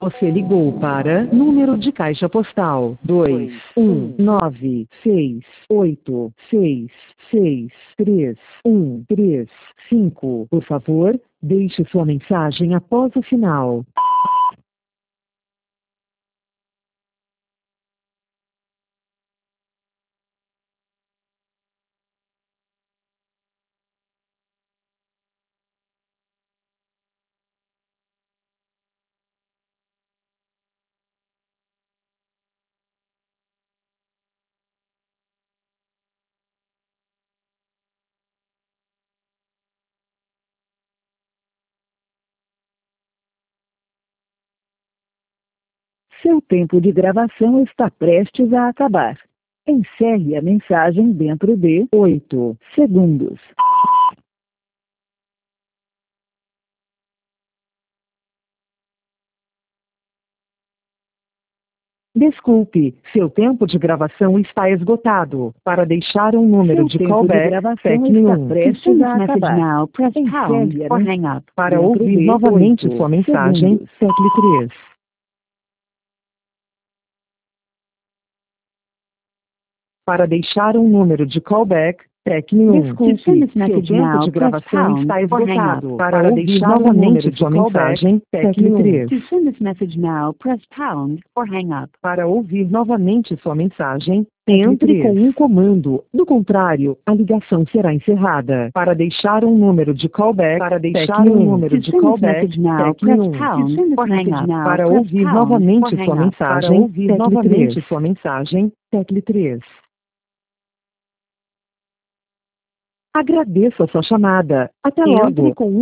Você ligou para número de caixa postal 21968663135. Por favor, deixe sua mensagem após o sinal. Seu tempo de gravação está prestes a acabar. Encerre a mensagem dentro de 8 segundos. Desculpe, seu tempo de gravação está esgotado. Para deixar um número de callback, tecle 1. Para ouvir novamente sua mensagem, tecle 3. Para deixar um número de callback, tecle 1. Desculpe, seu tempo de gravação está esgotado. Para deixar novamente sua mensagem, tecle 3. Para ouvir novamente sua mensagem, entre com um comando. Do contrário, a ligação será encerrada. Para deixar um número de callback, tecle 1. Tecle 1. Para ouvir novamente sua mensagem, tecle 3. Agradeço a sua chamada. Até logo.